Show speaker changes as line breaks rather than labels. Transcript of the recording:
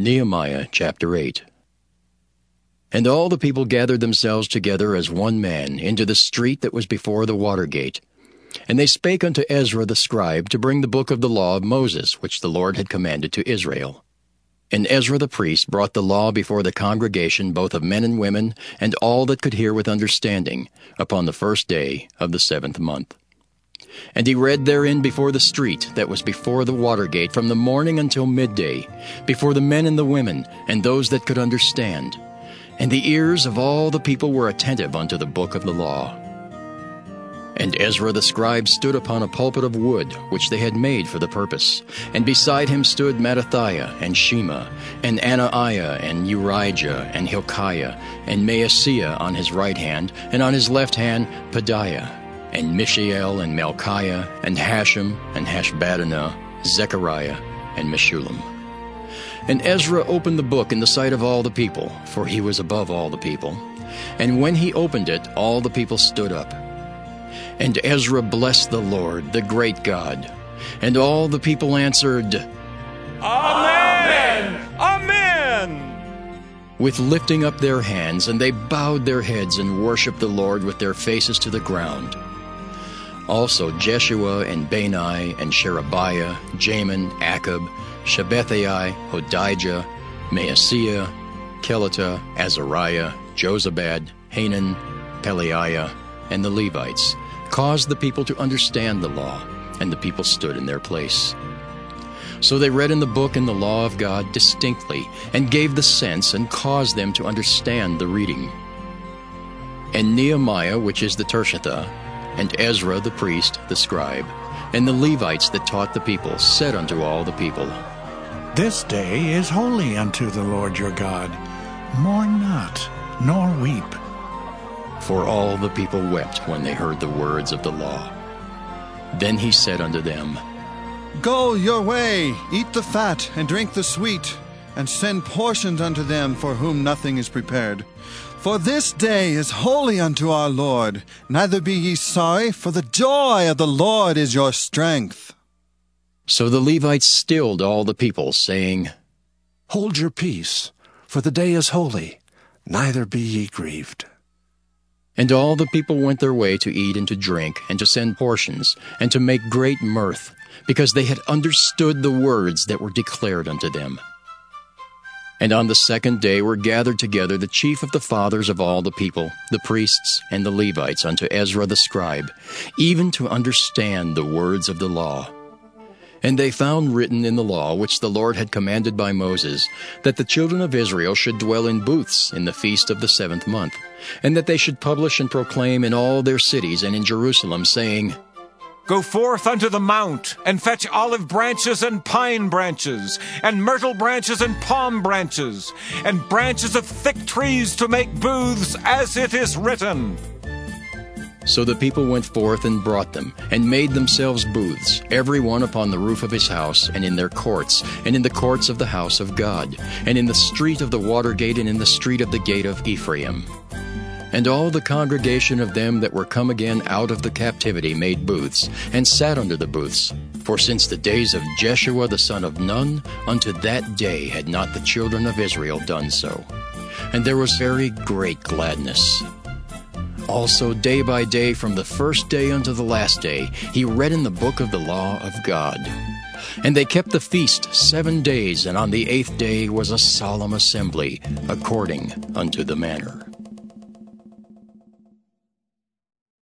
Nehemiah chapter 8. And all the people gathered themselves together as one man into the street that was before the water gate. And they spake unto Ezra the scribe to bring the book of the law of Moses, which the Lord had commanded to Israel. And Ezra the priest brought the law before the congregation, both of men and women, and all that could hear with understanding, upon the first day of the 7th month. And he read therein before the street that was before the water gate from the morning until midday, before the men and the women, and those that could understand. And the ears of all the people were attentive unto the book of the law. And Ezra the scribe stood upon a pulpit of wood, which they had made for the purpose. And beside him stood Mattithiah, and Shema, and Anaiah, and Urijah, and Hilkiah, and Maaseiah on his right hand, and on his left hand Pedaiah, and Mishael, and Malchiah, and Hashem, and Hashbaddanah, Zechariah, and Meshullam. And Ezra opened the book in the sight of all the people, for he was above all the people. And when he opened it, all the people stood up. And Ezra blessed the Lord, the great God. And all the people answered,
Amen! Amen!
With lifting up their hands, and they bowed their heads and worshipped the Lord with their faces to the ground. Also Jeshua, and Bani, and Sherebiah, Jamin, Akkub, Shabbethai, Hodijah, Maaseiah, Kelita, Azariah, Jozabad, Hanan, Pelaiah, and the Levites, caused the people to understand the law, and the people stood in their place. So they read in the book and the law of God distinctly, and gave the sense, and caused them to understand the reading. And Nehemiah, which is the Tirshatha, and Ezra the priest, the scribe, and the Levites that taught the people, said unto all the people,
This day is holy unto the Lord your God. Mourn not, nor weep.
For all the people wept when they heard the words of the law. Then he said unto them,
Go your way, eat the fat, and drink the sweet, and send portions unto them for whom nothing is prepared. For this day is holy unto our Lord. Neither be ye sorry, for the joy of the Lord is your strength.
So the Levites stilled all the people, saying,
Hold your peace, for the day is holy, neither be ye grieved.
And all the people went their way to eat and to drink, and to send portions, and to make great mirth, because they had understood the words that were declared unto them. And on the second day were gathered together the chief of the fathers of all the people, the priests and the Levites, unto Ezra the scribe, even to understand the words of the law. And they found written in the law, which the Lord had commanded by Moses, that the children of Israel should dwell in booths in the feast of the 7th month, and that they should publish and proclaim in all their cities and in Jerusalem, saying,
Go forth unto the mount, and fetch olive branches and pine branches, and myrtle branches and palm branches, and branches of thick trees to make booths, as it is written.
So the people went forth and brought them, and made themselves booths, every one upon the roof of his house, and in their courts, and in the courts of the house of God, and in the street of the water gate, and in the street of the gate of Ephraim. And all the congregation of them that were come again out of the captivity made booths, and sat under the booths. For since the days of Jeshua the son of Nun, unto that day had not the children of Israel done so. And there was very great gladness. Also day by day, from the first day unto the last day, he read in the book of the law of God. And they kept the feast 7 days, and on the 8th day was a solemn assembly, according unto the manner.